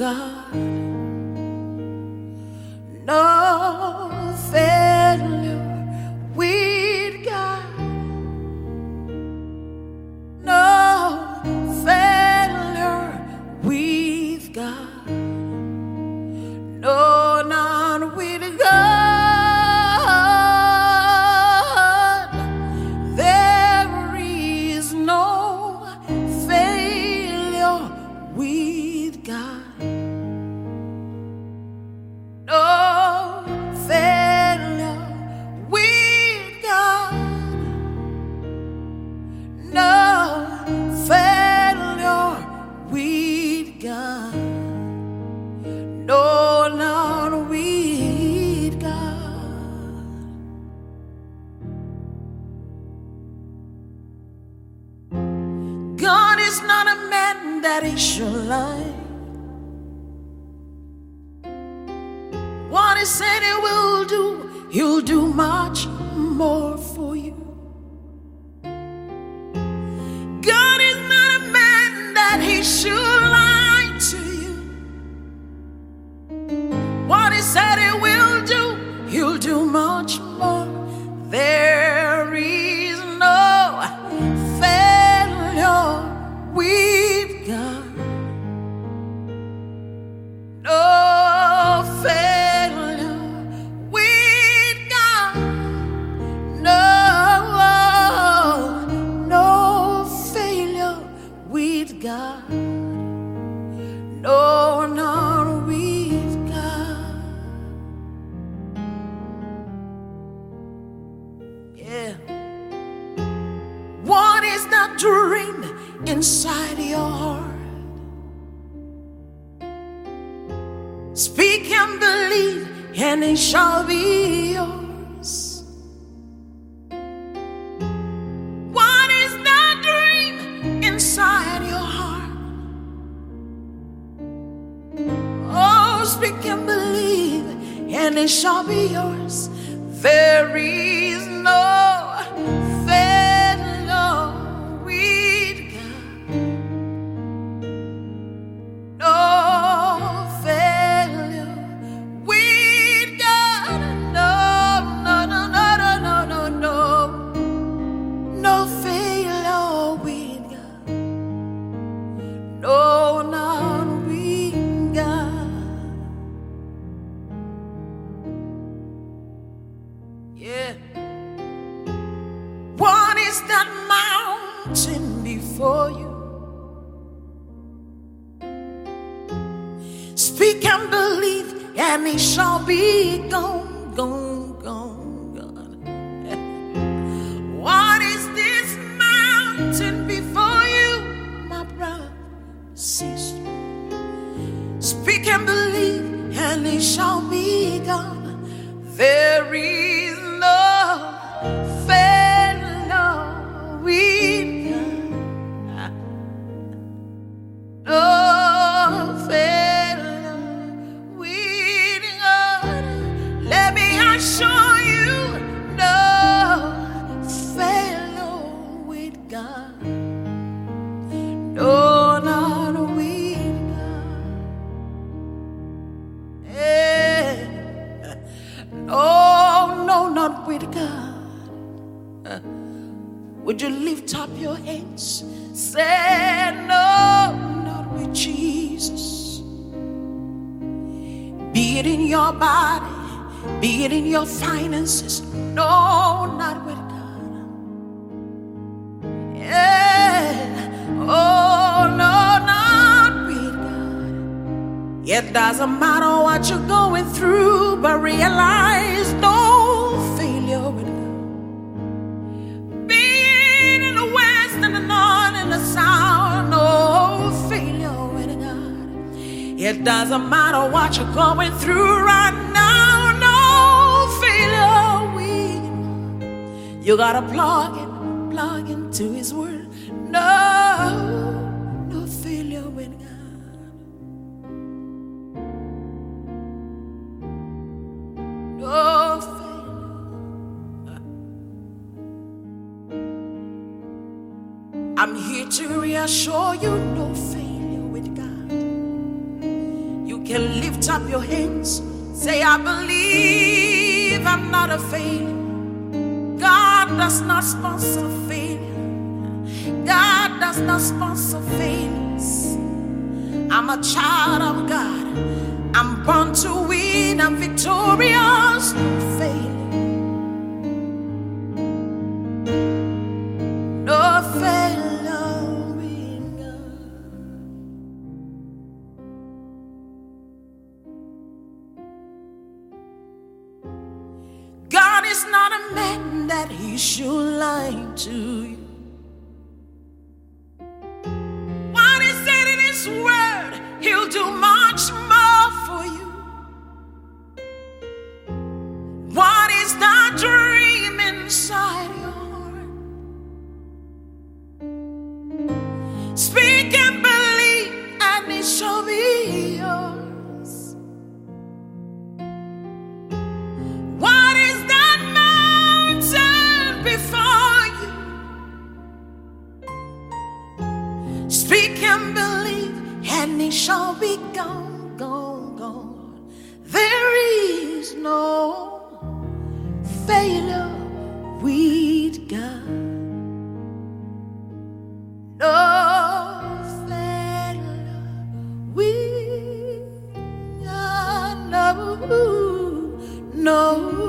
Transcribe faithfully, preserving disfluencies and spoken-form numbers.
God. No failure with God. No failure with God. No, not with God. There is no failure with God. No failure with God. No failure with God. No, not with God. God is not a man that he should lie. What he said he will do, he'll do much more for you. God is not a man that he should lie to you. What he said he will do, he'll do much more. There is no failure with God. No failure with God. No, no failure with God. No, not with God. Yeah. What is that dream inside your heart? Speak and believe, and it shall be yours. What is that dream inside your heart? Oh, speak and believe, and it shall be yours. There is no failure with God. No failure with God. No, no, no, no, no, no, no, no. No failure with God. No, not with God. Yeah. What is that mountain before you? Speak and believe, and it shall be gone, gone, gone, gone. What is this mountain before you, my brother, sister? Speak and believe, and it shall be gone. There is no failure with God. No failure with God. Let me assure you, no failure with God. No, not with God. Hey. Oh, no, not with God. Uh, Would you lift up your hands? Say no, not with Jesus. Be it in your body, be it in your finances. No, not with God. Yeah. Oh, no, not with God. It doesn't matter what you're going through, but realize no failure with God. Be it in the west and the north and the south, no failure with God. It doesn't matter what you're going through right now, no failure with God. You gotta plug in, plug into His word. No, no failure with God. No failure. I'm here to reassure you, no failure with God. can lift up your hands. Say, I believe I'm not a failure. God does not sponsor failure. God does not sponsor failures. I'm a child of God. I'm born to win. I'm victorious. No failure. No failure in God. God is not a man that he should lie to you. What he said in his word, he'll do much more for you. What is that dream inside your heart? Speak and believe, and it shall be yours. What is that mountain before you? Speak and believe, and it shall be gone, gone, gone. There is no failure with God. No failure with God. No, no.